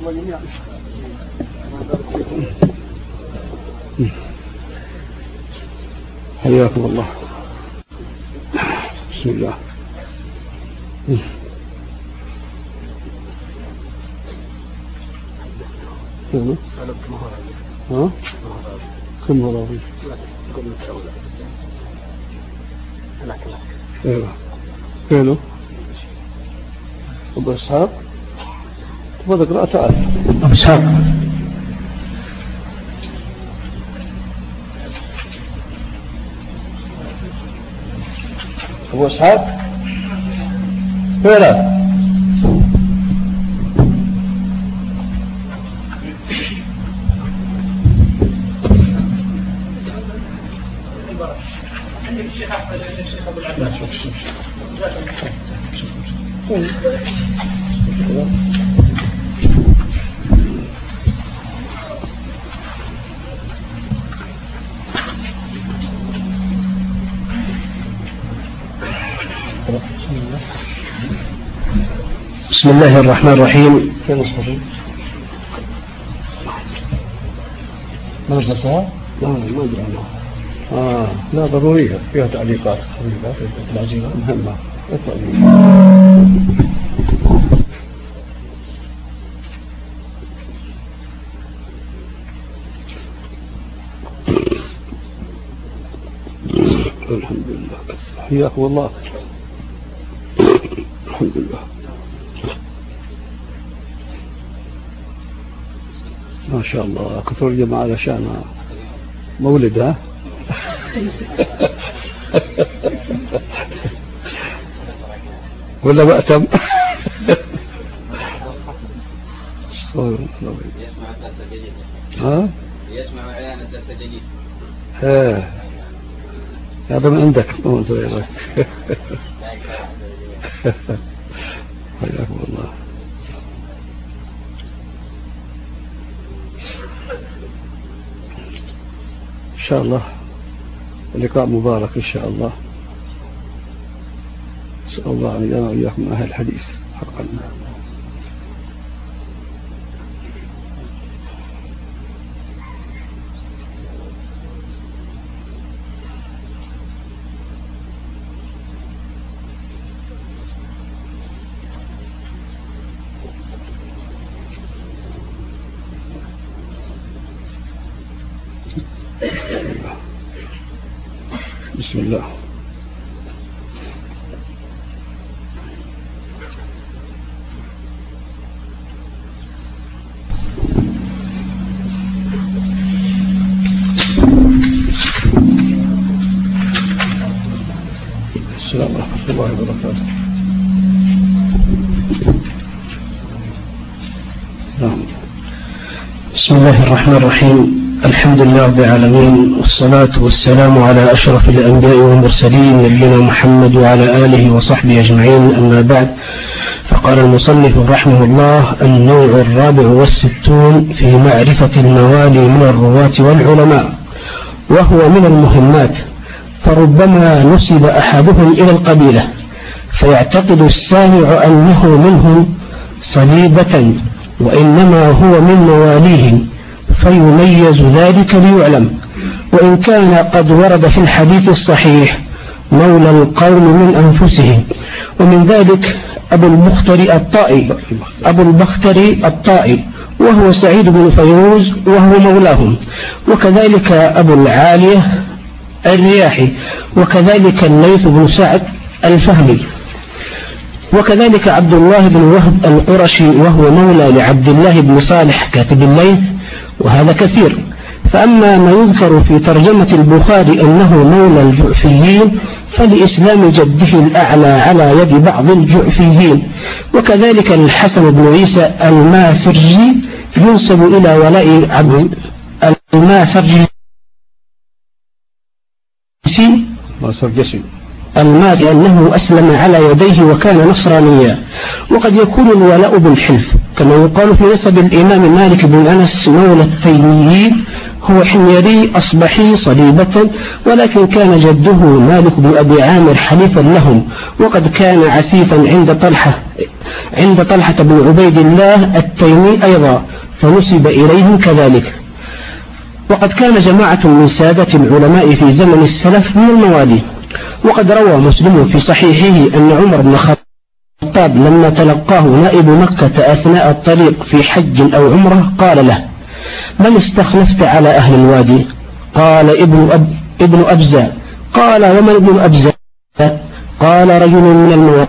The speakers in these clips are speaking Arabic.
حياكم الله. بسم الله. ها؟ كم مراوي؟ ايوه. فينه؟ أبو إسحاق؟ تبغى تقرأ تعال. أبو إسحاق. أبو إسحاق؟ فينه؟ بسم الله الرحمن الرحيم. ما نزلتها؟ ما أدري عنها. لا ضرورية، فيها تعليقات العجيبة مهمة. الحمد لله. حياكم الله. الحمد لله. ما شاء الله كثر الجماعة علشان مولدها. ولا مأتم. ها؟ يسمع إعلان الدرس الجديد. هذا من عندك مو أنت غيرك. حياكم الله. إن شاء الله اللقاء مبارك إن شاء الله. أسأل الله أن يجعلنا وإياكم من أهل الحديث حقا. بسم الله. السلام ورحمة الله وبركاته. بسم الله الرحمن الرحيم. الحمد لله رب العالمين، والصلاة والسلام على أشرف الأنبياء والمرسلين نبينا محمد وعلى آله وصحبه أجمعين. أما بعد، فقال المصنف رحمه الله: النوع 64 في معرفة الموالي من الرواة والعلماء، وهو من المهمات، فربما نسب أحدهم إلى القبيلة فيعتقد السامع أنه منهم صليبة، وإنما هو من مواليهم، فيميز ذلك ليعلم، وإن كان قد ورد في الحديث الصحيح مولى القوم من أنفسهم. ومن ذلك أبو البختري الطائي وهو سعيد بن فيروز وهو مولاهم، وكذلك أبو العالية الرياحي، وكذلك الليث بن سعد الفهمي، وكذلك عبد الله بن وهب القرشي وهو مولى لعبد الله بن صالح كاتب الليث، وهذا كثير. فأما ما يذكر في ترجمة البخاري أنه مولى الجعفيين فلإسلام جده الأعلى على يد بعض الجعفيين. وكذلك الحسن بن عيسى الماسرجي ينسب إلى ولاء عبد الماسرجي أنه أسلم على يديه وكان نصرانيا. وقد يكون الولاء بالحلف، كما يقال في نسب الإمام مالك بن أنس مولى التيميين هو حميري أصبحي صليبة، ولكن كان جده مالك بن أبي عامر حليفا لهم، وقد كان عسيفا عند طلحة بن عبيد الله التيمي أيضا، فنسب إليهم كذلك. وقد كان جماعة من سادة العلماء في زمن السلف من الموالي. وقد روى مسلم في صحيحه أن عمر بن الخطاب لما تلقاه نائب مكة أثناء الطريق في حج أو عمرة قال له: من استخلفت على أهل الوادي؟ قال: ابن أبزة. قال: ومن ابن أبزة؟ قال: رجل من الموالي.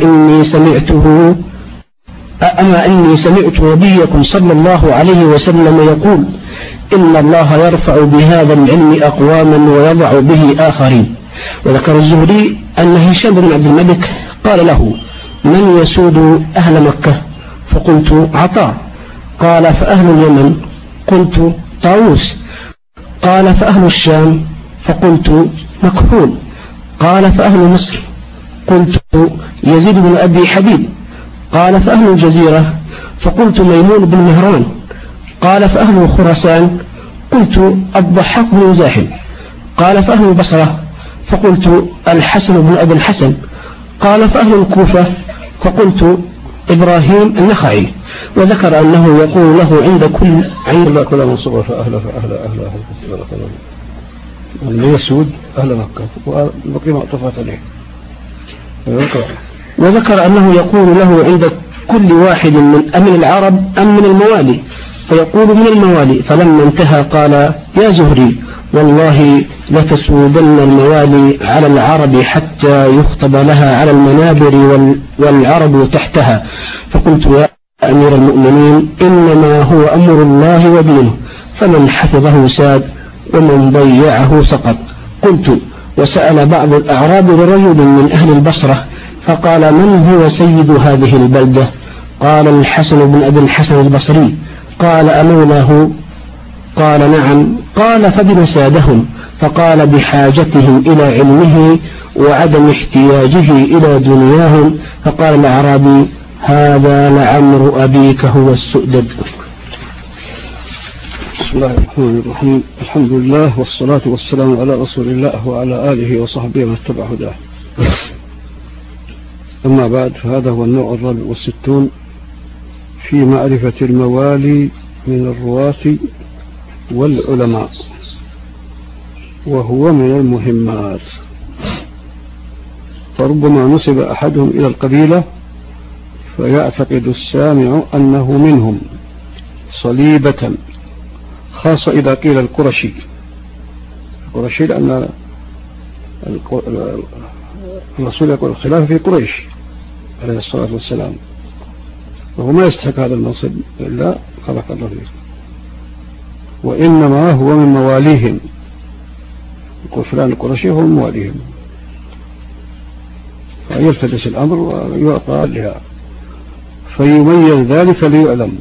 أما إني سمعت نبيكم صلى الله عليه وسلم يقول: إن الله يرفع بهذا العلم أقواما ويضع به آخرين. وذكر الزهري أن هشام بن عبد الملك قال له: من يسود أهل مكة؟ فقلت: عطاء. قال: فأهل اليمن؟ قلت: طاووس. قال: فأهل الشام؟ فقلت: مكحول. قال: فأهل مصر؟ قلت: يزيد بن أبي حبيب. قال: فأهل الجزيرة؟ فقلت: ميمون بن مهران. قال: فأهل خراسان؟ قلت: الضحاك بن مزاحم. قال: فأهل البصرة؟ فقلت: الحسن بن أبي الحسن. قال: فأهل الكوفة؟ فقلت: إبراهيم النخعي. وذكر أنه يقول له عند كل منصوبة فأهل من يسود أهل مكة وبقي معطفات عليه. وذكر أنه يقول له عند كل واحد من العرب أم من الموالي؟ فيقول: من الموالي. فلما انتهى قال: يا زهري، والله لتسودن الموالي على العرب حتى يخطب لها على المنابر والعرب تحتها. فقلت: يا أمير المؤمنين، إنما هو أمر الله ودينه، فمن حفظه ساد ومن ضيعه سقط. قلت: وسأل بعض الأعراب لرجل من أهل البصرة فقال: من هو سيد هذه البلدة؟ قال: الحسن بن أبي الحسن البصري. قال: أمولاه؟ قال: نعم. قال: فبما سادهم؟ فقال: بحاجتهم إلى علمه وعدم احتياجه إلى دنياهم. فقال الأعرابي: هذا لعمر أبيك هو السؤدد. بسم الله الرحمن الرحيم. الحمد لله والصلاة والسلام على رسول الله وعلى آله وصحبه من اتبع هداه. أما بعد، فهذا هو النوع 64 في معرفة الموالي من الرواة والعلماء، وهو من المهمات. فربما نسب أحدهم إلى القبيلة فيعتقد السامع أنه منهم صليبة، خاصة إذا قيل القرشي، لأن الرسول يقول: الخلافة في قريش عليه الصلاة والسلام، وهو ما يستحق هذا المنصب إلا خلق الله فيه، وإنما هو من مواليهم. يقول فلان القرشي هو من مواليهم، فيلتبس الأمر ويعطى لها، فيميز ذلك ليعلم.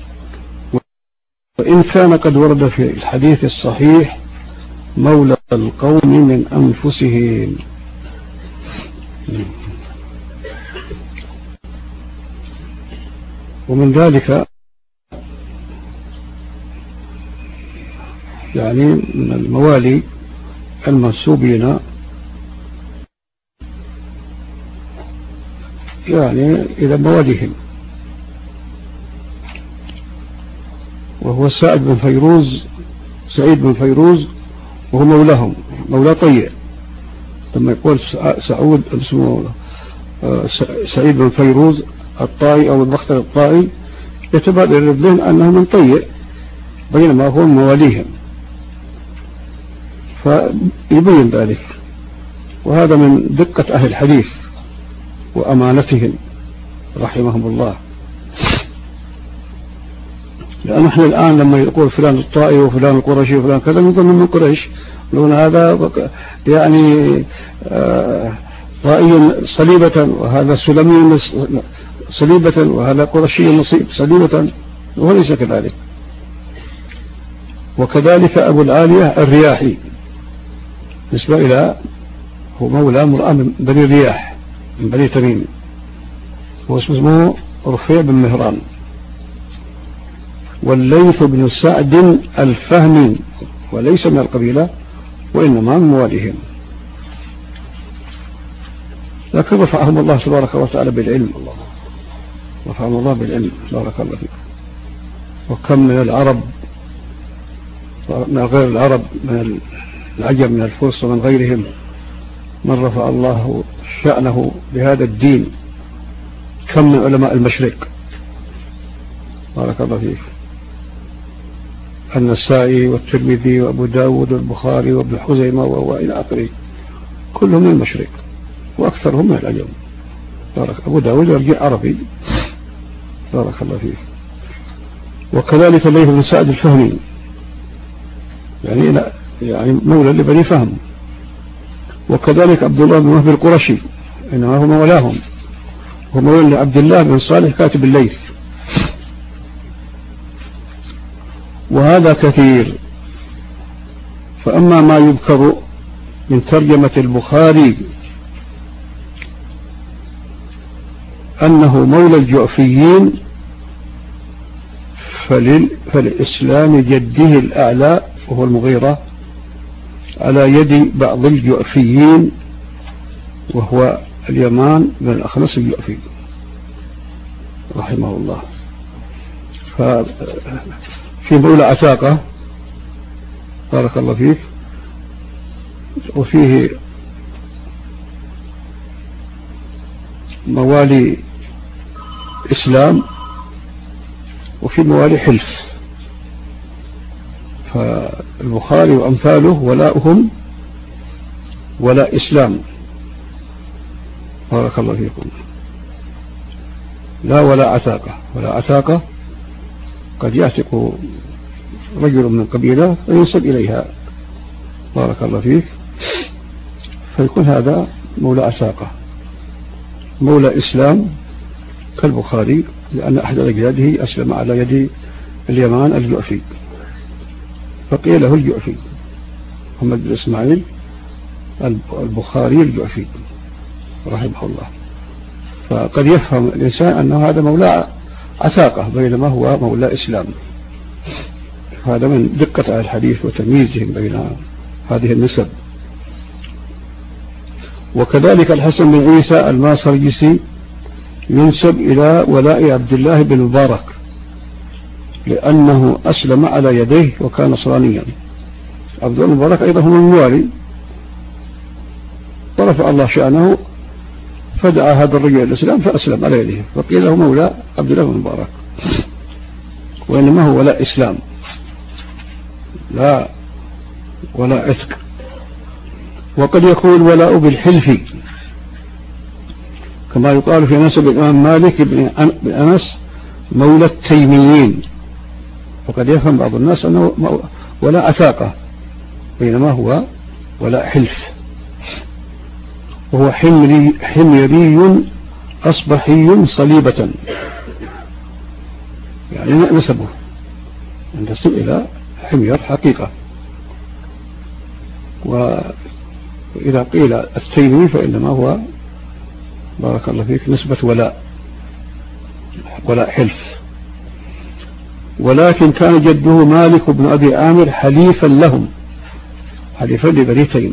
وإن كان قد ورد في الحديث الصحيح: مولى القوم من أنفسهم. ومن ذلك يعني من الموالي المنسوبين يعني إلى مواليهم، وهو سعيد بن فيروز وهو مولاهم، مولى طيع. لما يقول سعيد بن فيروز الطائي أو البختر الطائي، يتبادر للذهن أنه من طيع، بينما هو مواليهم، فيبين ذلك. وهذا من دقة أهل الحديث وأمانتهم رحمهم الله. لأن احنا الآن لما يقول فلان الطائي وفلان القرشي وفلان كذا، نقول من قريش، نقول هذا يعني طائي صليبة، وهذا سلمي صليبة، وهذا قرشي صليبة، وليس كذلك. وكذلك أبو العالية الرياحي نسبة إلى هو مولى امرأة من بني الرياح من بني تميم، هو اسمه رفيع بن مهران. والليث بن سعد الفهمي وليس من القبيلة وإنما من مواليهم، لكن رفعهم الله تبارك وتعالى بالعلم، رفعهم الله بالعلم بارك الله فيك. وكم من العرب، من غير العرب، من العجم، من الفرس ومن غيرهم، من رفع الله شأنه بهذا الدين. كم من علماء المشرق بارك الله فيك، النسائي والترمذي وأبو داود والبخاري وابن حزيمة وإلى آخره، كلهم من المشرق وأكثرهم من العجم. بارك. أبو داود يرجع عربي بارك الله فيك. وكذلك الليث بن سعد الفهمي، يعني مولى لبني فهم. وكذلك عبد الله بن وهب القرشي، إنما هو مولاهم، هو مولى لعبد الله بن صالح كاتب الليث. وهذا كثير. فأما ما يذكر من ترجمة البخاري أنه مولى الجعفيين، فلإسلام جده الأعلى وهو المغيرة على يد بعض الجعفيين، وهو اليمان بن الأخنس الجعفي رحمه الله. ففي مولى عتاقة بارك الله فيك، وفيه موالي إسلام، وفي موالي حلف. فالبخاري وأمثاله ولاؤهم ولاء إسلام بارك الله فيكم، لا ولا عتاقة. ولا عتاقة قد يعتق رجل من قبيلة وينسب إليها بارك الله فيك، فيكون هذا مولى عتاقة. مولى إسلام كالبخاري، لأن أحد أجداده أسلم على يد اليمان الجعفي، فقيل له الجعفي محمد بن إسماعيل البخاري الجعفي رحمه الله. فقد يفهم الإنسان أنه هذا مولى عتاقة بينما هو مولى إسلام. هذا من دقة الحديث وتمييزهم بين هذه النسب. وكذلك الحسن بن عيسى الماسرجسي ينسب إلى ولاء عبد الله بن مبارك، لأنه أسلم على يديه وكان نصرانيا. عبد الله بن مبارك أيضا هو الموالي، ورفع الله شأنه فدعا هذا الرجل الإسلام فأسلم على يديه، فقيل له مولى عبد الله بن مبارك، وإنما هو ولاء إسلام لا ولا عتق. وقد يكون ولاء بالحلف، كما يقال في نسب الإمام مالك بن أنس مولى التيميين. وقد يفهم بعض الناس أنه ولاء عتاقة بينما هو ولاء حلف. وهو حميري أصبحي صليبة، يعني نسبه ينتسب إلى حمير حقيقة. وإذا قيل التيمي فإنما هو بارك الله فيك نسبة ولاء حلف. ولكن كان جده مالك بن أبي عامر حليفا لهم، حليفا لبني تيم،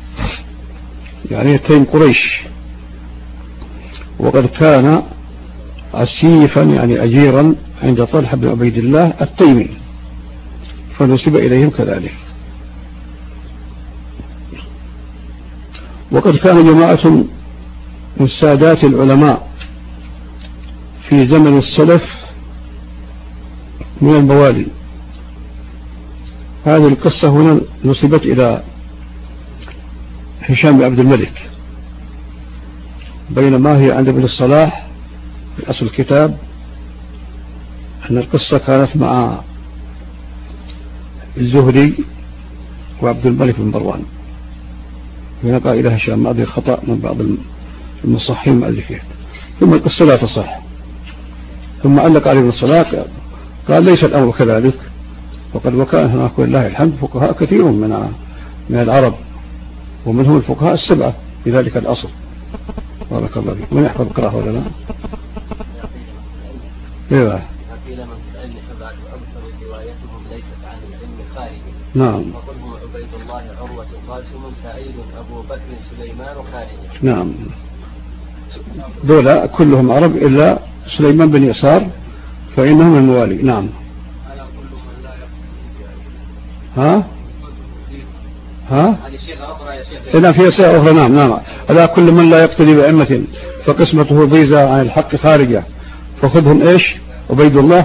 يعني تيم قريش. وقد كان عسيفا يعني أجيرا عند طلحة بن عبيد الله التيمي، فنسب إليهم كذلك. وقد كان جماعة من سادات العلماء في زمن السلف من الموالي. هذه القصة هنا نسبت إلى هشام بن عبد الملك، بينما هي عند ابن الصلاح في أصل الكتاب أن القصة كانت مع الزهري وعبد الملك بن مروان. هنا قال إلى هشام، ما أدري خطأ من بعض المصحين ما أدري كيف، ثم القصة لا تصح. ثم علق عليه ابن الصلاح قال ليس الأمر كذلك، وقد وكان هناك ولله الحمد فقهاء كثير من العرب، ومنهم الفقهاء السبعة في ذلك الأصل بارك الله فيك. من يحفظ القراءة ولا لا؟ إيه وقيل من في العلم 7 أبصر روايتهم ليست عن العلم خارجه. نعم. وقلهم عبيد الله عروة قاسم سعيد أبو بكر سليمان خارجه. نعم. دول كلهم عرب إلا سليمان بن يسار فإنهم الموالي. نعم. ها إذا في أشياء أخرى. نعم. ألا كل من لا يقتدي بأئمة فقسمته ضيزة عن الحق خارجة فخذهم إيش عبيد الله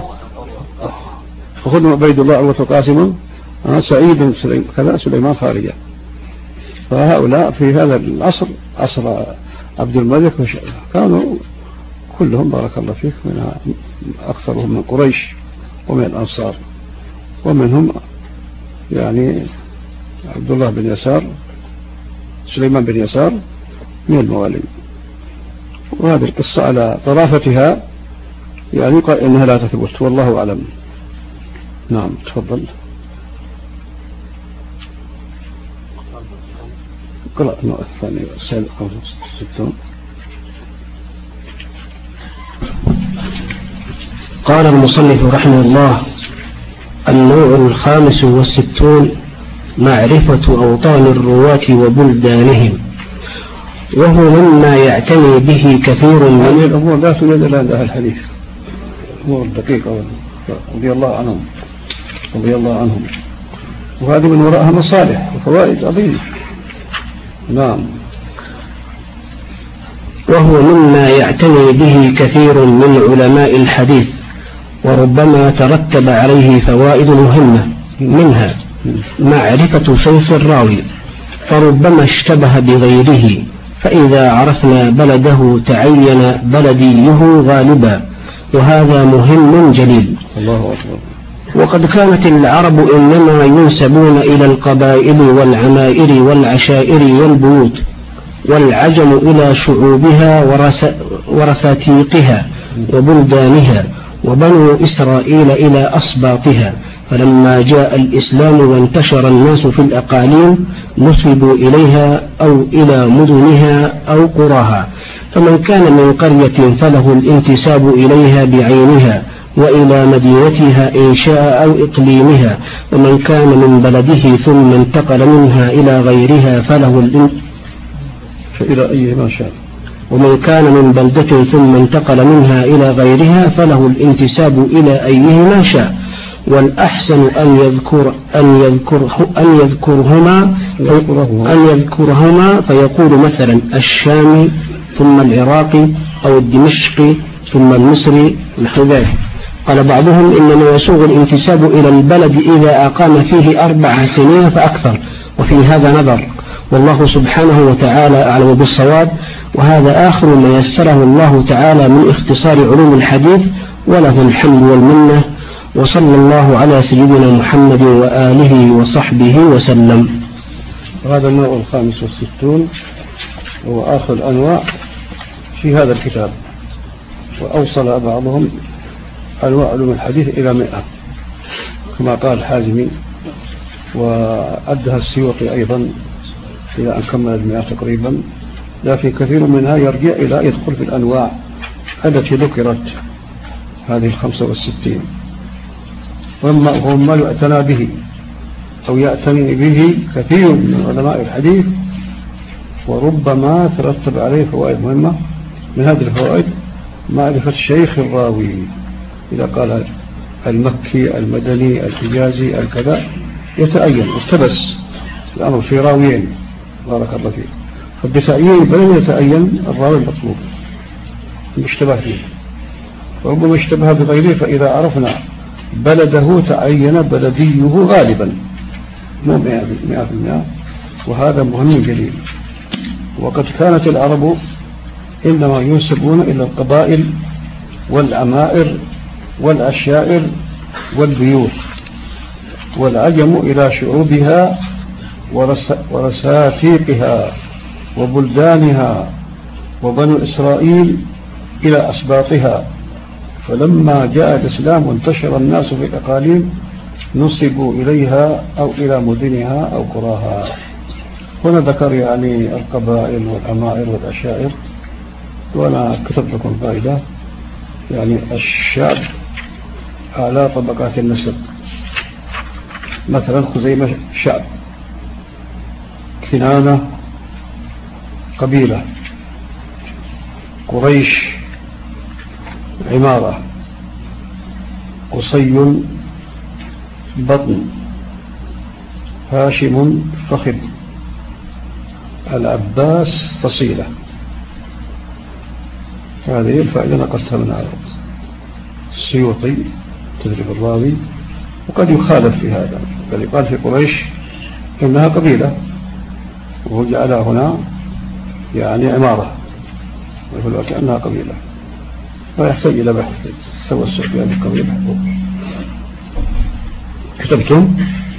عروة قاسم سعيد كذا سليمان خارجة. فهؤلاء في هذا العصر عصر عبد الملك كانوا كلهم بارك الله فيك من أكثرهم من قريش ومن الأنصار ومنهم يعني عبد الله بن يسار سليمان بن يسار من الموالي. وهذه القصة على طرافتها يعني يقال إنها لا تثبت والله أعلم. نعم تفضل. قرأ النوع الثاني 65. قال المصنف رحمه الله: النوع 65 معرفة أوطان الرواة وبلدانهم، وهو مما يعتني به كثير من هذه الأمور لا توجد إلا عند أهل الحديث، أمور دقيقة رضي الله عنهم وهذه من وراءها مصالح وفوائد عظيمة. نعم. وهو مما يعتني به كثير من علماء الحديث، وربما ترتب عليه فوائد مهمة، منها معرفة شيخ الراوي، فربما اشتبه بغيره، فإذا عرفنا بلده تعين بلديه غالبا، وهذا مهم جليل. الله أكبر. وقد كانت العرب إنما ينسبون إلى القبائل والعمائر والعشائر والبيوت، والعجم إلى شعوبها ورساتيقها وبلدانها، وبنو إسرائيل إلى أصباطها. فلما جاء الإسلام وانتشر الناس في الأقاليم نسبوا إليها أو إلى مدنها أو قراها، فمن كان من قرية فله الانتساب إليها بعينها، وإلى مدينتها إن شاء أو إقليمها، ومن كان من بلده ثم انتقل منها إلى غيرها فله إلى أي ما شاء. ومن كان من بلدة ثم انتقل منها إلى غيرها فله الانتساب إلى أيه ما شاء. والأحسن أن يذكرهما فيقول مثلا الشامي ثم العراقي أو الدمشقي ثم المصري نحو ذلك. قال بعضهم إنما يسوغ الانتساب إلى البلد إذا أقام فيه 4 سنين فأكثر، وفي هذا نظر، والله سبحانه وتعالى أعلم بالصواب. وهذا آخر ما يسره الله تعالى من اختصار علوم الحديث، وله الحمد والمنة، وصلى الله على سيدنا محمد وآله وصحبه وسلم. هذا النوع 65 هو آخر الأنواع في هذا الكتاب، وأوصل بعضهم أنواع علوم الحديث إلى 100 كما قال الحازمي، وأدها السيوطي أيضا إلى أن كمل 100 تقريبا، لكن كثير منها يرجع إلى يدخل في الأنواع التي ذكرت هذه 65. وما يعتنى به أو يعتني به كثير من علماء الحديث، وربما ترتب عليه فوائد مهمة. من هذه الفوائد معرفة شيخ الراوي، إذا قال المكي المدني الحجازي الكذا يتأين استبس الأمر في راويين بارك الله فيه، فبتعيين بل يتأين الراوي المطلوب المشتبه فيه، وربما اشتبه بغيره، فإذا عرفنا بلده تعين بلديه غالبا مو 100%، وهذا مهم جليل. وقد كانت العرب إنما ينسبون إلى القبائل والعمائر والعشائر والبيوت، والعجم إلى شعوبها ورساتيقها وبلدانها، وبنو إسرائيل إلى أسباطها. فلما جاء الإسلام وانتشر الناس في الأقاليم نسبوا إليها أو إلى مدنها أو قراها. هنا ذكر يعني القبائل والعمائر والعشائر، وأنا كتبت لكم فائدة. يعني الشعب أعلى طبقات النسب. مثلا خزيمة شعب، كنانة قبيلة، قريش عمارة، قصي بطن، هاشم فخذ، العباس فصيلة. هذه الفائدة نقصتها من هذا السيوطي تدريب الراوي. وقد يخالف في هذا، قد يقال في قريش إنها قبيلة وهو جعلها هنا يعني عمارة ويقول كأنها قبيلة، فيحتاج إلى بحث توسع في هذه القضية. كتبتم؟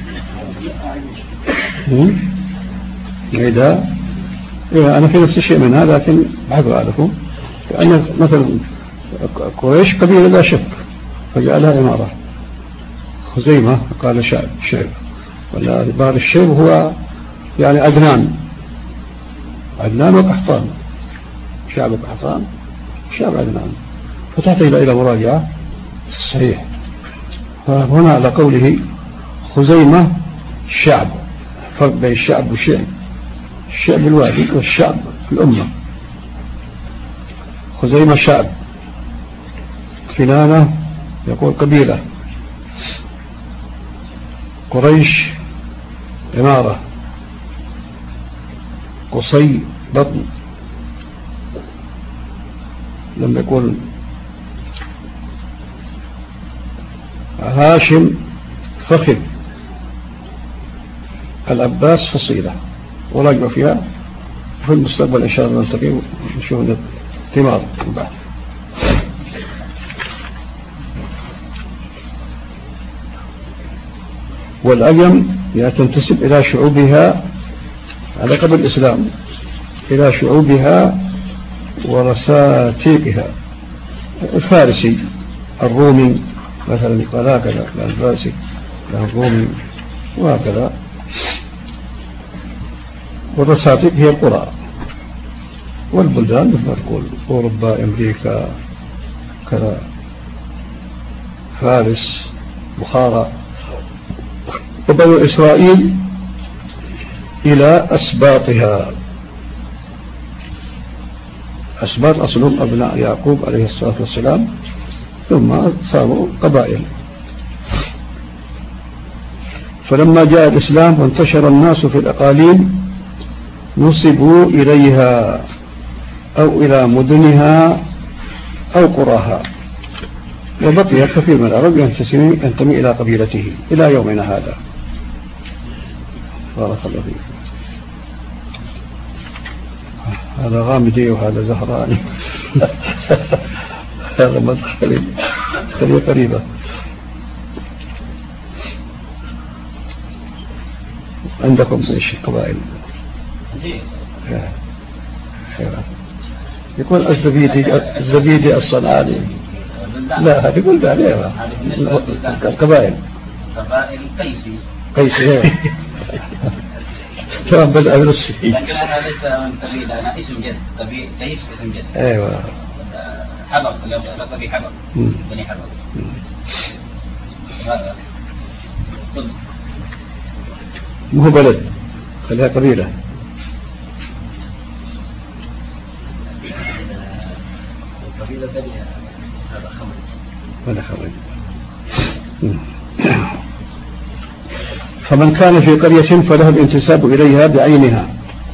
إذا أنا في نفس الشيء من هذا، لكن بحثوا لكم لأن مثلا قريش قبيلة لا شك فجعلها عمارة. خزيمة قال شعب، ولا ظهر الشعب هو يعني عدنان وقحطان، شعب قحطان شعب عدنان، فتحتاج إلى مراجعة صحيح. فهنا على قوله خزيمة شعب، فرق بين الشعب والشعب، الشعب الوادي والشعب الأمة. خزيمة شعب، كنانة يقول قبيلة، قريش عمارة، قصي بطن، لما يقول هاشم فخذ، العباس فصيلة. وراجعوا فيها في المستقبل إن شاء الله نلتقي ونشوف ثمار البحث. والعجم تنتسب إلى شعوبها على قبل الإسلام، إلى شعوبها ورساتيقها. الفارسي الرومي مثلا يقال هكذا، الفارسي له الرومي وهكذا. والرساتيق هي القرى والبلدان مثل ما تقول أوروبا، أمريكا، كذا، فارس، بخارى. وبنو إسرائيل إلى أسباطها. أسباط أصلهم أبناء يعقوب عليه الصلاة والسلام، ثم صاروا قبائل. فلما جاء الإسلام وانتشر الناس في الأقاليم نصبوا إليها أو إلى مدنها أو قراها. وبقي كثير من العرب ينتمي إلى قبيلته إلى يومنا هذا. بارك الله فيك. هذا غامدي وهذا زهراني. هذا مدخلي قريبة. عندكم ايش قبائل؟ يكون الزبيدي الصنعاني. لا هذه قلت عليها القبائل. قبائل قيسي تمام بدأ بنفسه. لكن أنا ليس من قبيلة، أنا اسم جد، قيس اسم جد. أيوة. حبر، لقبي حبر، بني حبر. هذا مو بلد، خليها قبيلة. قبيلة بني هذا خمر. ولا خرج. فمن كان في قرية فله الانتساب إليها بعينها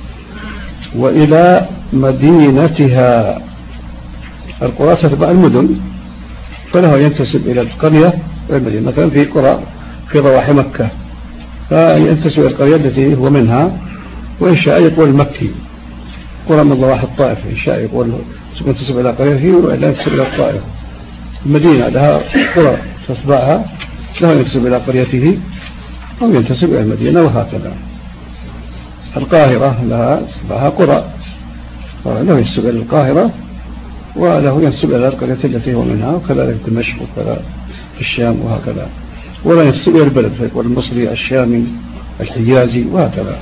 وإلى مدينتها. القرى تتبع المدن، فله ينتسب إلى القرية والمدينة. مثلا في قرى في ضواحي مكة فينتسب إلى القرية التي هو منها، وإن شاء يقول مكي. قرى من ضواحي الطائف إن شاء يقول ينتسب إلى قريته وإلا ينتسب إلى الطائف. المدينة لها قرى تتبعها، له ينتسب إلى قريته أو ينتسب إلى المدينة، وهكذا. القاهرة لها قرى، له ينتسب إلى القاهرة وله ينتسب إلى القرية التي هو منها، وكذلك دمشق وكذا في الشام وهكذا. ولا ينتسب إلى البلد فيقول المصري، الشامي، الحجازي وهكذا.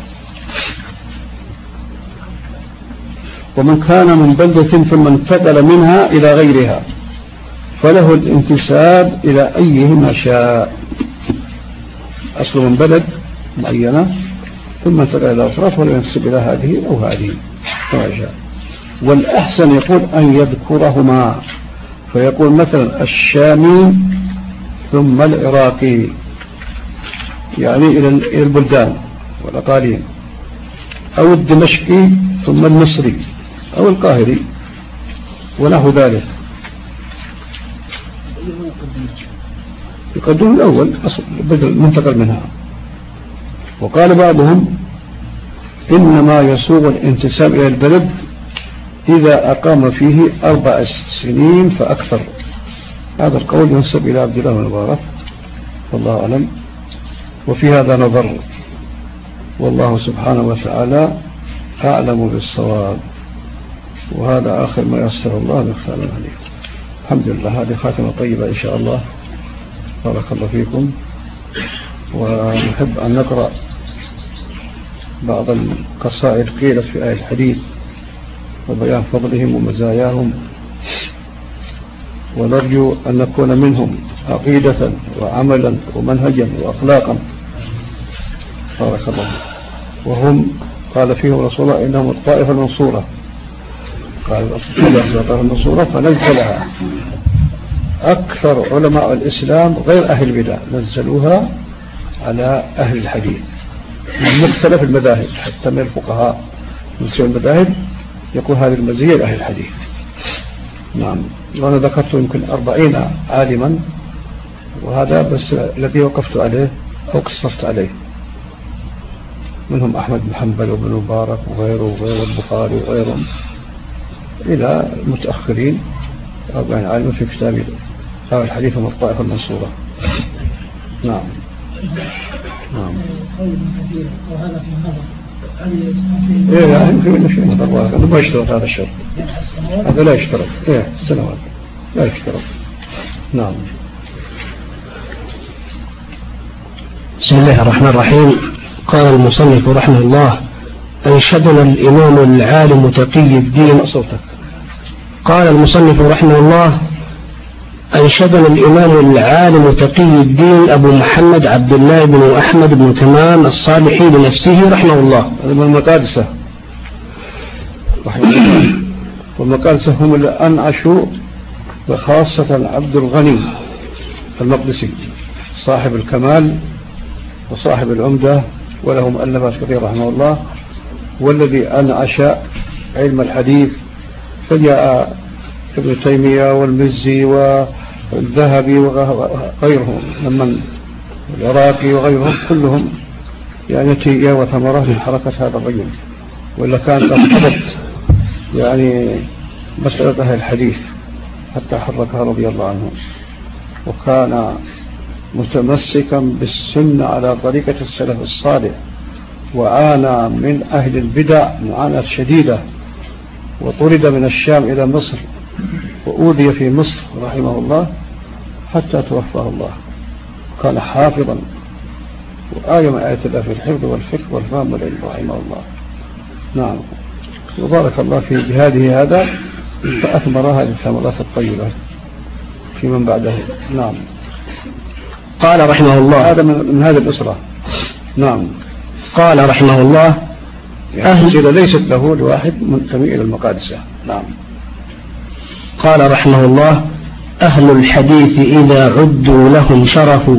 ومن كان من بلدة ثم انتقل منها إلى غيرها فله الانتساب إلى أيهما شاء، أصل من بلد معينة ثم انتقل إلى أخرى فله ينتسب إلى هذه أو هذه كما شاء. والأحسن يقول أن يذكرهما، فيقول مثلا الشامي ثم العراقي، يعني إلى البلدان والأقاليم، أو الدمشقي ثم المصري أو القاهري ونحو ذلك. يقدم الأول بدل منتقل منها. وقال بعضهم إنما يسوغ الانتساب إلى البلد إذا أقام فيه 4 سنين فأكثر. هذا القول ينسب إلى عبد الله بن مبارك والله أعلم، وفي هذا نظر، والله سبحانه وتعالى أعلم بالصواب. وهذا آخر ما يسر الله بإخفاء عليه. الحمد لله، هذه خاتمة طيبة إن شاء الله. بارك الله فيكم. ونحب أن نقرأ بعض القصائد قيلت في آية الحديث وبيان فضلهم ومزاياهم، ونرجو أن نكون منهم عقيدة وعملا ومنهجا وأخلاقا. بارك الله. وهم قال فيهم رسول الله إنهم الطائفة المنصورة، قال الطائفة المنصورة فنزلها أكثر علماء الإسلام غير أهل البدع، نزلوها على أهل الحديث من مختلف المذاهب، حتى من الفقهاء من سوى المذاهب يقول هذه المزية لأهل الحديث. نعم. وأنا ذكرت يمكن 40 عالما، وهذا بس الذي وقفت عليه أو قصصت عليه، منهم أحمد بن حنبل وابن مبارك وغيره وغير البخاري وغيرهم إلى المتأخرين 40 عالما في كتاب الحديث من الطائفة المنصورة. نعم. نعم. وهذا في النظر لا يمكن أن شيء نظر، أنه ما يشترط هذا الشرط، هذا لا يشترط. سنوات لا يشترط. نعم. بسم الله الرحمن الرحيم. قال المصنف رحمه الله: أنشدنا الإمام العالم تقي الدين. قال المصنف رحمه الله: أنشدنا الإمام العالم تقي الدين أبو محمد عبد الله بن أحمد بن تمام الصالحي بنفسه رحمه الله. هذا من المقادسة رحمه الله. والمقادسة هم اللي أنعشوا، وخاصة عبد الغني المقدسي صاحب الكمال وصاحب العمدة، وله مؤلفات كثيرة رحمه الله، والذي أنعش علم الحديث. فجاء ابن تيمية والمزي والذهبي وغيرهم من العراقي وغيرهم كلهم يعني نتيجة وثمرة من حركة هذا الرجل، وإلا كان أفضلت يعني مسألة أهل الحديث حتى حركها رضي الله عنه. وكان متمسكا بالسنة على طريقة السلف الصالح، وعانى من أهل البدع معاناة شديدة، وطرد من الشام إلى مصر، وأوذي في مصر رحمه الله حتى توفاه الله. كان حافظا، وآية من آيات الله في الحفظ والفقه والفهم والعلم رحمه الله. نعم. وبارك الله في جهاده هذا، فأثمر هذه الثمرات الطيبة في من بعده. نعم. قال رحمه الله: هذا من هذه الأسرة. نعم. قال رحمه الله: يعني ليست له لواحد منتمي إلى المقادسة. نعم. قال رحمه الله: أهل الحديث إذا عدوا لهم شرف،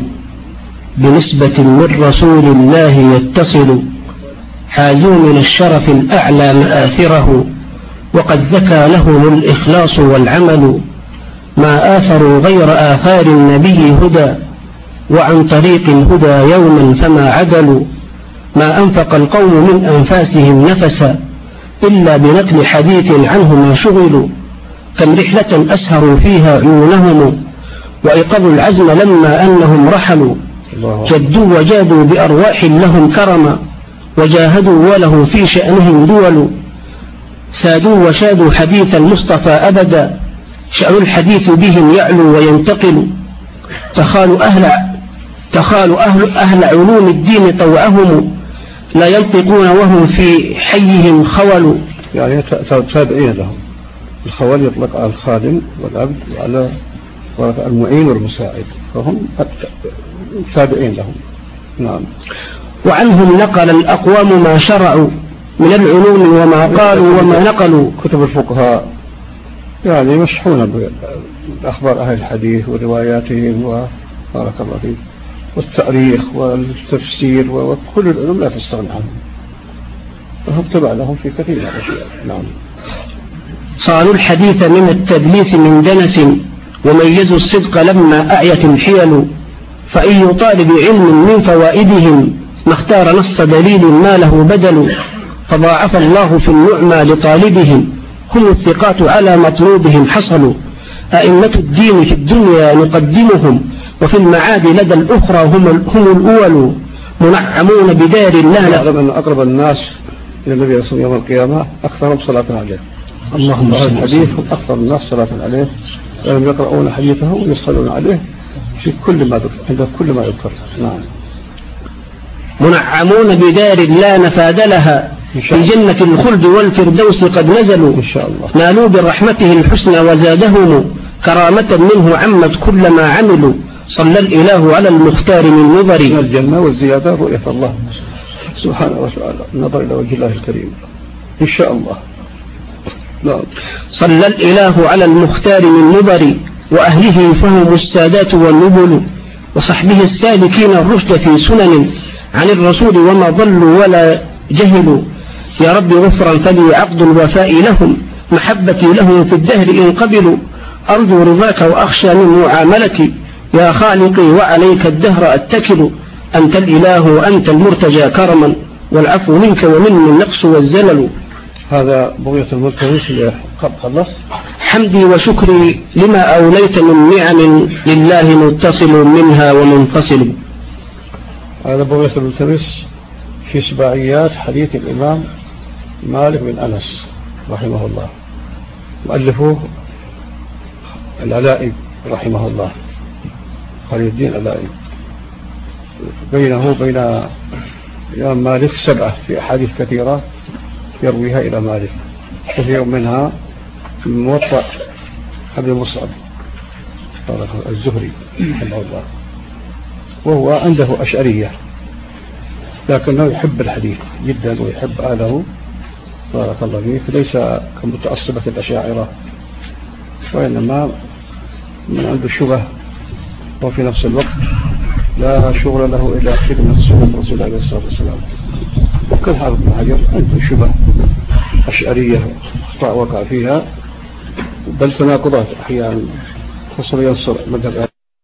بنسبة من رسول الله يتصل، حازوا من الشرف الأعلى مآثره، وقد زكى لهم الإخلاص والعمل، ما آثروا غير آثار النبي هدى، وعن طريق الهدى يوما فما عدلوا، ما أنفق القوم من أنفاسهم نفسا، إلا بنقل حديث عنه ما شغلوا، كم رحلة أسهروا فيها عيونهم، وأيقظوا العزم لما أنهم رحلوا، جدوا وجادوا بأرواح لهم كرما، وجاهدوا وله في شأنهم دول، سادوا وشادوا حديث المصطفى أبدا، شأن الحديث بهم يعلو وينتقل، تخال أهل علوم الدين طوعهم، لا ينطقون وهم في حيهم خول. يعني تابعين لهم. الخول يطلق على الخادم والعبد وعلى المعين والمساعد، فهم تابعين لهم. نعم. وعنهم نقل الأقوام ما شرعوا من العلوم وما قالوا وما نقلوا. كتب الفقهاء يعني مشحونة بأخبار أهل الحديث ورواياتهم وبارك الله فيك، والتاريخ والتفسير وكل العلوم لا تستغنى عنهم، فهم تبع لهم في كثير من الأشياء. نعم. صانوا الحديث من التدليس من دنس، وميزوا الصدق لما أعيت الحيل، فأي طالب علم من فوائدهم ما اختار نص دليل ما له بدل، فضاعف الله في النعمى لطالبهم، هم الثقات على مطلوبهم حصلوا، أئمة الدين في الدنيا نقدمهم، وفي المعاد لدى الأخرى هم الأول، منعمون بدار الله. أقرب الناس إلى النبي صلى الله عليه وسلم يوم القيامة أكثرهم صلاة عليه. اللهم صل الحديث هم أكثر الناس صلاة عليه، لأنهم يقرؤون حديثه ويصلون عليه في كل ما ذكر، عند كل ما يذكر. نعم. منعمون بدار لا نفاد لها، في جنة الخلد والفردوس قد نزلوا، إن شاء الله. نالوا برحمته الحسنى وزادهم كرامة منه عمت كل ما عملوا، صلى الإله على المختار من نظر. الجنة والزيادة رؤية الله سبحانه وتعالى، النظر إلى وجه الله الكريم إن شاء الله. نعم. صلى الإله على المختار من نظر، وأهله فهم السادات والنبل، وصحبه السالكين الرشد في سنن عن الرسول وما ضلوا ولا جهلوا، يا رب غفرا فلي عقد الوفاء لهم، محبتي لهم في الدهر إن قبلوا، أرجو رضاك وأخشى من معاملتي، يا خالقي وعليك الدهر أتكل، أنت الإله وأنت المرتجى كرما، والعفو منك ومني النقص والزلل. هذا بغية الملتمس اللي خلص. حمدي وشكري لما أوليت من نعم، لله متصل منها ومنفصل. هذا بغية الملتمس في سباعيات حديث الإمام مالك بن أنس رحمه الله، مؤلفه العلائي رحمه الله، خليل الدين العلائي، بينه وبين الإمام مالك 7 في أحاديث كثيرة يرويها إلى مالك، كثير منها من موطأ أبي مصعب الزهري رحمه الله، وهو عنده أشعرية لكنه يحب الحديث جدا ويحب أهله بارك الله فيه، ليس كمتعصبة الأشاعرة، وإنما من عنده شبه، وفي نفس الوقت لا شغل له إلا خدمة سنة رسول الله عليه الصلاة والسلام. وكل حافظ بن حجر عنده شبه أشعرية أخطاء وقع فيها، بل تناقضات أحيانا، خصوصا ينصر مذهب.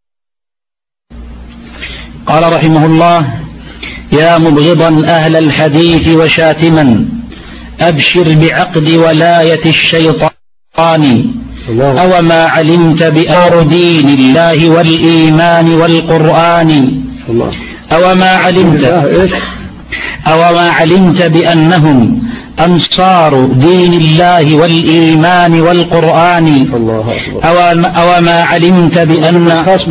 قال رحمه الله: يا مبغضا أهل الحديث وشاتما، أبشر بعقد ولاية الشيطان، أو ما علمت بأمر دين الله والإيمان والقرآن، أو ما علمت بأنهم أنصار دين الله والإيمان والقرآن، أو ما علمت بأن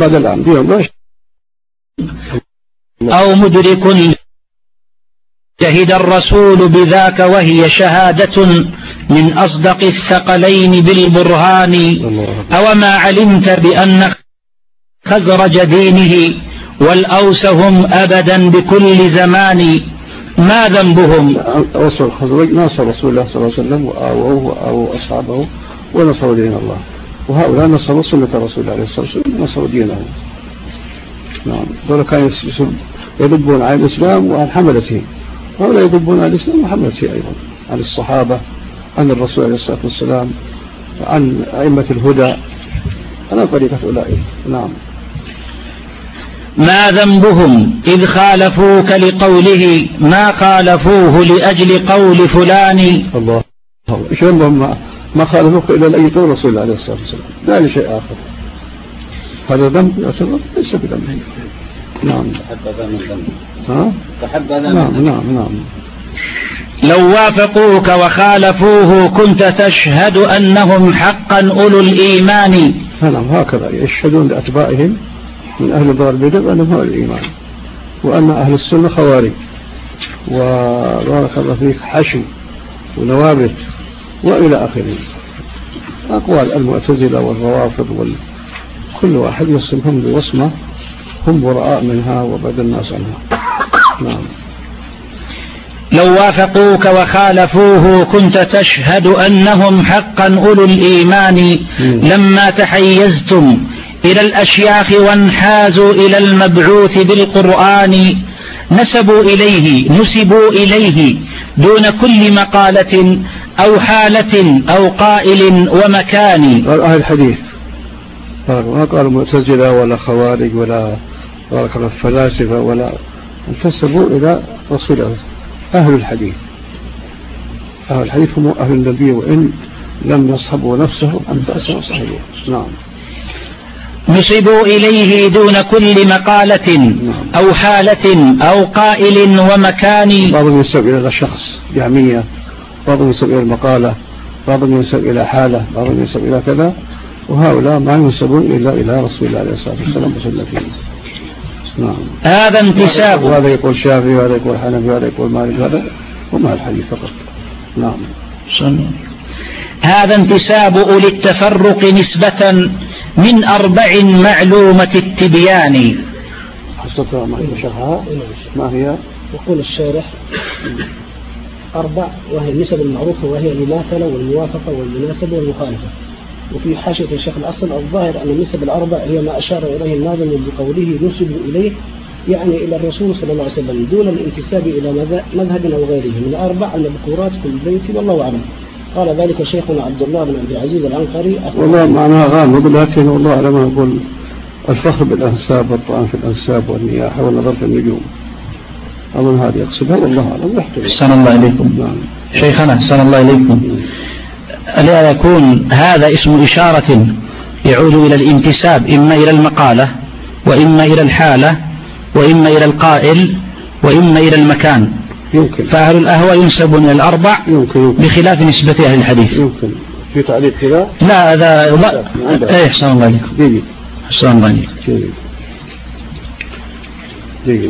أو مدرك شهد الرسول بذاك، وهي شهادة من أصدق الثقلين بالبرهان، أو ما علمت بأن خزرج دينه والأوس هم أبدا بكل زمان، ما ذنبهم؟ أوس الخزرج ناصر رسول الله صلى الله عليه وسلم وآووه وآووا أصحابه ونصروا دين الله، وهؤلاء نصروا سنة رسول الله عليه الصلاة والسلام، نصروا دينه. نعم. دول كانوا يذبون عن الإسلام وعن حملته، هؤلاء يذبون عن الإسلام وحملته أيضا، عن الصحابة، عن الرسول عليه الصلاة والسلام، عن أئمة الهدى، على طريقة أولئك. نعم. ما ذنبهم إذ خالفوك لقوله، ما خالفوه لأجل قول فلان. الله. إيش ذنبهم ما خالفوك إلا لأي قول رسول الله عليه الصلاة والسلام، لا لشيء آخر. هذا ذنب يعتبر ليس بذنب. نعم. نعم. لو وافقوك وخالفوه كنت تشهد أنهم حقا أولو الإيمان. نعم. هكذا يشهدون لأتباعهم من أهل دار البدع أنهم أهل الإيمان، وأن أهل السنة خوارج، وبارك الله فيك حشو ونوابت وإلى آخره، أقوال المعتزلة والروافض كل واحد يصفهم بوصمة هم براء منها وبعد الناس عنها. نعم. لو وافقوك وخالفوه كنت تشهد أنهم حقا أولو الإيمان لما تحيزتم إلى الأشياخ وانحازوا إلى المبعوث بالقرآن نسبوا إليه دون كل مقالة أو حالة أو قائل ومكان. قال أهل الحديث ما قالوا معتزلة ولا خوارج ولا فلاسفة ولا انتسبوا إلى رسول الله. أهل الحديث هم أهل النبي وإن لم يصحبوا نفسه عن بأسه صحيح. نعم. نسبوا إليه دون كل مقالة أو حالة أو قائل ومكان. بعضهم ينسب إلى الشخص جهمية، بعضهم ينسب إلى المقالة، بعضهم ينسب إلى حالة، بعضهم ينسب إلى كذا، وهؤلاء ما ينسبون إلا إلى رسول الله عليه الصلاة والسلام وسلم فيه. نعم. هذا انتساب. وهذا يقول شافعي وهذا يقول حنفي وهذا يقول مالك، هذا هم الحديث فقط. نعم. هذا انتساب أولي التفرق نسبة من 4 معلومة التبيان. حسبت ما هي شرحها ما هي؟ يقول الشارح 4 وهي النسب المعروفة، وهي المماثلة والموافقة والمناسبة والمخالفة. وفي حاشية الشيخ الأصل الظاهر أن النسب ال4 هي ما أشار إليه الناظم بقوله نسب إليه، يعني إلى الرسول صلى الله عليه وسلم دون الانتساب إلى مذهب أو غيره من 4 المذكورات في البيت، والله أعلم. قال ذلك شيخنا عبد الله بن عبد العزيز العنقري. والله معناها غامض، لكن والله أعلم. أقول الفخر بالأنساب والطعن في الأنساب والنياحة والنظر في النجوم، أظن هذه يقصدها والله أعلم. أحسن الله إليكم. نعم. شيخنا أحسن الله إليكم. ألا يكون هذا اسم إشارة يعود إلى الانتساب إما إلى المقالة وإما إلى الحالة وإما إلى القائل وإما إلى المكان؟ يمكن. فأهل الأهواء ينسبون إلى ال4 يمكن. بخلاف نسبة أهل الحديث. يمكن. في تعليق كذا؟ لا هذا لا. أحسن الله إليكم. جيد. أحسن الله إليكم. جيد.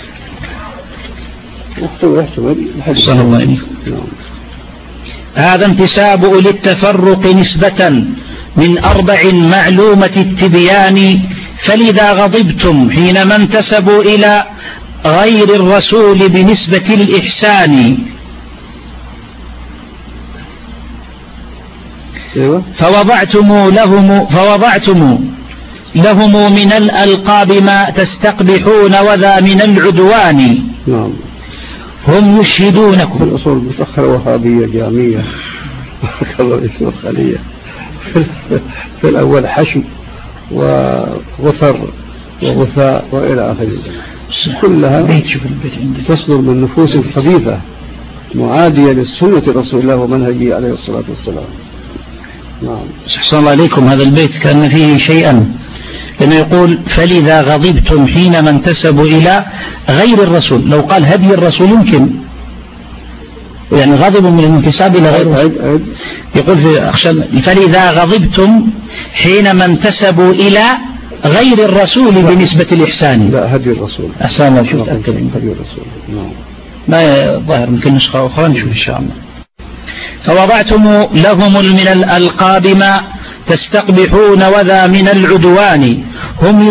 يحتمل. أحسن الله إليكم. هذا انتساب أولي التفرق نسبة من 4 معلومة التبيان، فلذا غضبتم حينما انتسبوا إلى غير الرسول بنسبة الإحسان. فوضعتم لهم من الألقاب ما تستقبحون وذا من العدوان. نعم. هم يشهدونكم. في الأصول متأخرة وهابية جامية خلية. في الأول حشو وغثر وغثاء وإلى آخره، كلها تصدر من نفوس خبيثة معادية للسنة رسول الله ومنهجه عليه الصلاة والسلام. نعم. أحسن الله عليكم. هذا البيت كان فيه شيئا، لأنه يقول فلذا غضبتم حينما انتسبوا إلى غير الرسول. لو قال هدي الرسول يمكن، يعني غضب من الانتساب إلى غير الرسول. يقول فلذا غضبتم حينما انتسبوا إلى غير الرسول بنسبة الإحسان. لا، هدي الرسول. أحسن الله. شو تأكد هدي الرسول. نعم. ما ظاهر يمكن نسخة أخرى نشوف إن شاء الله. فوضعتم لهم من الألقاب ما تستقبحون وذا من العدوان. هم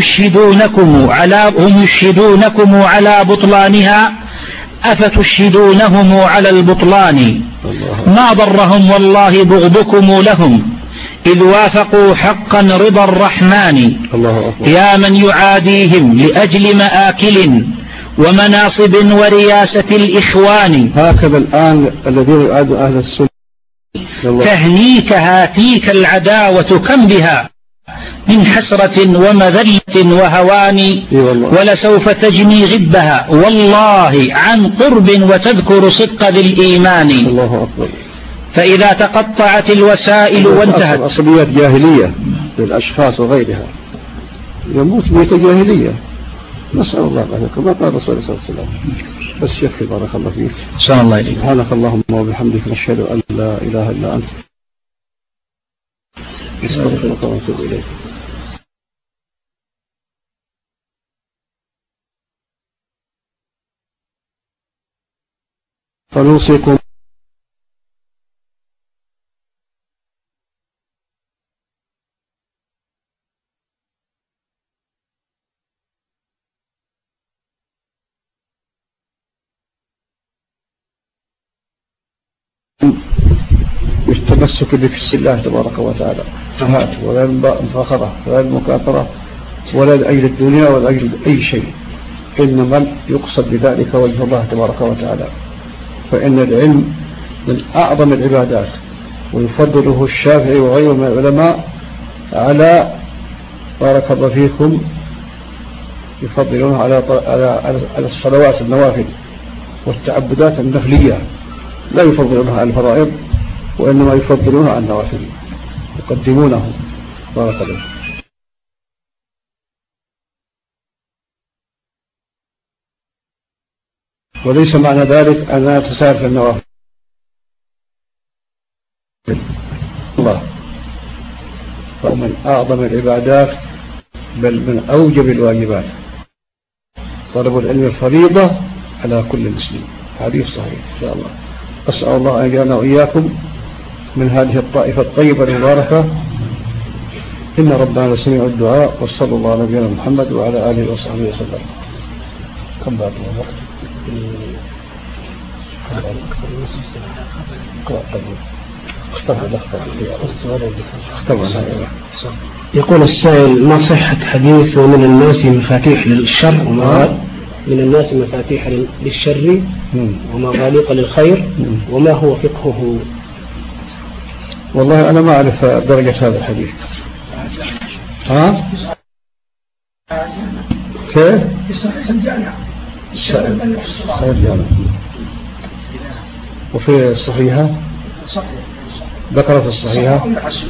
يشهدونكم على بطلانها أفتشهدونهم على البطلان. ما ضرهم والله بغضكم لهم إذ وافقوا حقا رضا الرحمن. يا من يعاديهم لأجل مآكل ومناصب ورياسة الإخوان. هكذا الآن الذين يعادوا أهل السنة تهنيك هاتيك العداوة كم بها من حسرة ومذلة وهوان. ولسوف تجني غبها والله عن قرب وتذكر صدق ذي الإيمان. الله أكبر. فإذا تقطعت الوسائل وانتهت أصليات جاهلية للأشخاص وغيرها، يموت بيت جاهلية. نسأل الله العافية كما قال الرسول صلى الله عليه وسلم. بس يكفي. بارك الله فيك. سبحانك اللهم وبحمدك نشهد أن لا إله إلا أنت نستغفرك ونتوب إليك. فنوصيكم بالتمسك بفس الله تبارك وتعالى ولا المفاخرة ولا المكاثرة ولا لأجل الدنيا ولا لأجل أي شيء، إنما يقصد بذلك وجه الله تبارك وتعالى. فإن العلم من أعظم العبادات، ويفضله الشافعي وغيره من العلماء على بارك الله فيكم يفضلونه على الصلوات النوافل والتعبدات النفلية، لا يفضلونها على الفرائض، وإنما يفضلونها على النوافل يقدمونه. بارك الله. وليس معنى ذلك أن لا تساهل في النوافل. الله ومن أعظم العبادات بل من أوجب الواجبات طلب العلم الفريضة على كل مسلم. حديث صحيح إن شاء الله. أسأل الله أن يجعلنا وإياكم من هذه الطائفة الطيبة المباركة. إن ربنا لسميع الدعاء، وصلى الله على نبينا محمد وعلى آله وصحبه وسلم. كم بعد الوقت؟ يقول السائل: ما صحة حديث ومن الناس مفاتيح للشر من الناس مفاتيح للشر ومغاليق للخير، وما هو فقهه؟ والله أنا ما أعرف درجة هذا الحديث. كيف؟ في صحيح الجامع. صحيح الجامع. وفي الصحيحة ذكر في الصحيحة.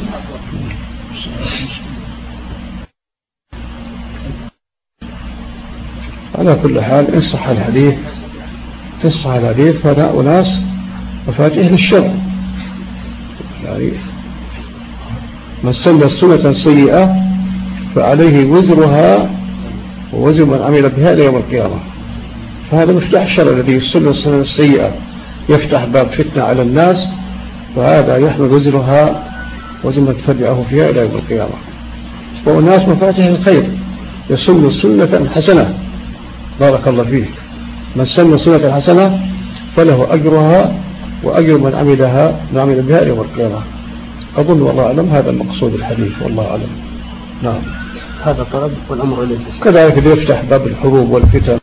على كل حال إن صح الحديث فهؤلاء أناس مفاتيح للشر. يعني من سن سنة سيئة فعليه وزرها ووزر من عمل بها إلى يوم القيامة. فهذا مفتاح الشر الذي يسن السنة السيئة يفتح باب فتنة على الناس، وهذا يحمل وزرها وزر من تبعه فيها إلى يوم القيامة. والناس مفاتيح الخير، يسن سنة حسنة. بارك الله فيه. من سن سنة حسنة فله أجرها وأجر من عمل بها يوم القيامة. أظن والله أعلم هذا المقصود الحديث، والله أعلم. نعم، هذا طلب والأمر إليه. كذلك يفتح باب الحروب والفتن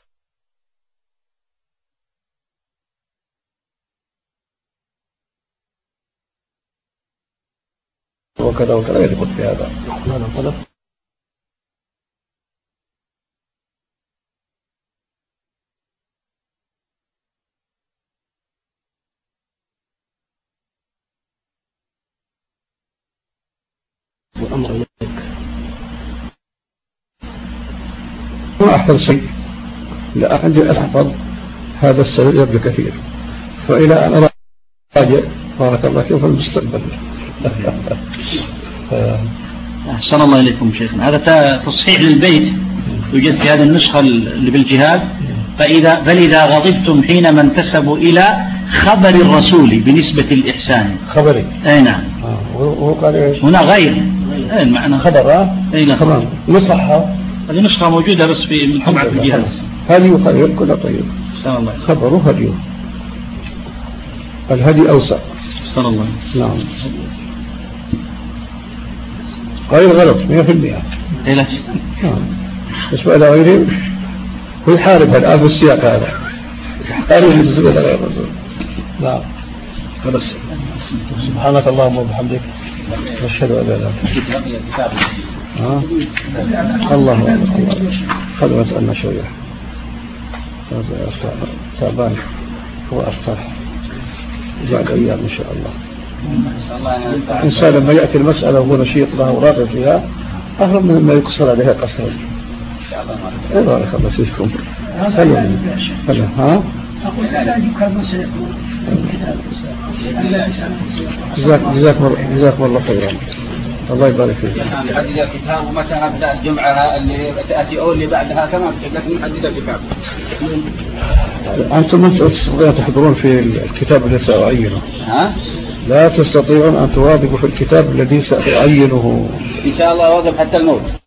وكذا وكذا، يدخل في هذا. هذا طلب. والأمر إليك. ما أحفظ شيء، لا عندي أحفظ هذا السبب ابن كثير، فإلى أن أراجع بارك الله فيكم في المستقبل. أحسن الله إليكم شيخنا. هذا تصحيح للبيت يوجد في هذه النسخة اللي بالجهاز. فلذا غضبتم حينما انتسبوا إلى خبر الرسول بنسبة الإحسان. خبري. أي نعم. وهو قال إيش؟ هنا غير. أي معنى خبر. أي نعم. تمام. نصحها. هذه نسخة موجودة بس في من طبعة الجهاز. هدي خير كل طيب. أحسن الله. خبره هدي. الهدي أوسع. أحسن الله. نعم. غير غلط 100%. إيه لا. بالنسبة إلى غيره هو يحارب الآن في السياق هذا، يحارب بالنسبة إلى غير الرسول. نعم. خلاص. سبحانك اللهم وبحمدك نشهد أن لا إله إلا أنت. الله خلوة أن شوية تعبان هو أرتاح بعد أيام إن شاء الله. الإنسان لما يأتي المسألة وهو نشيط له وراغب فيها أهرب من ما يقصر عليها قصرا. إيه بارك الله فيكم. هلا ها؟ أقول لا يكاد سيكون. جزاكم الله خيرا. الله يبارك فيك. نحدد الكتاب ومتى نبدأ الجمعة اللي تأتي أو اللي بعدها كمان، لكن نحدد الكتاب. أنتم ما تستطيعون تحضرون في الكتاب الذي سأعينه. لا تستطيعون أن تواظبوا في الكتاب الذي سأعينه. إن شاء الله واظب حتى الموت.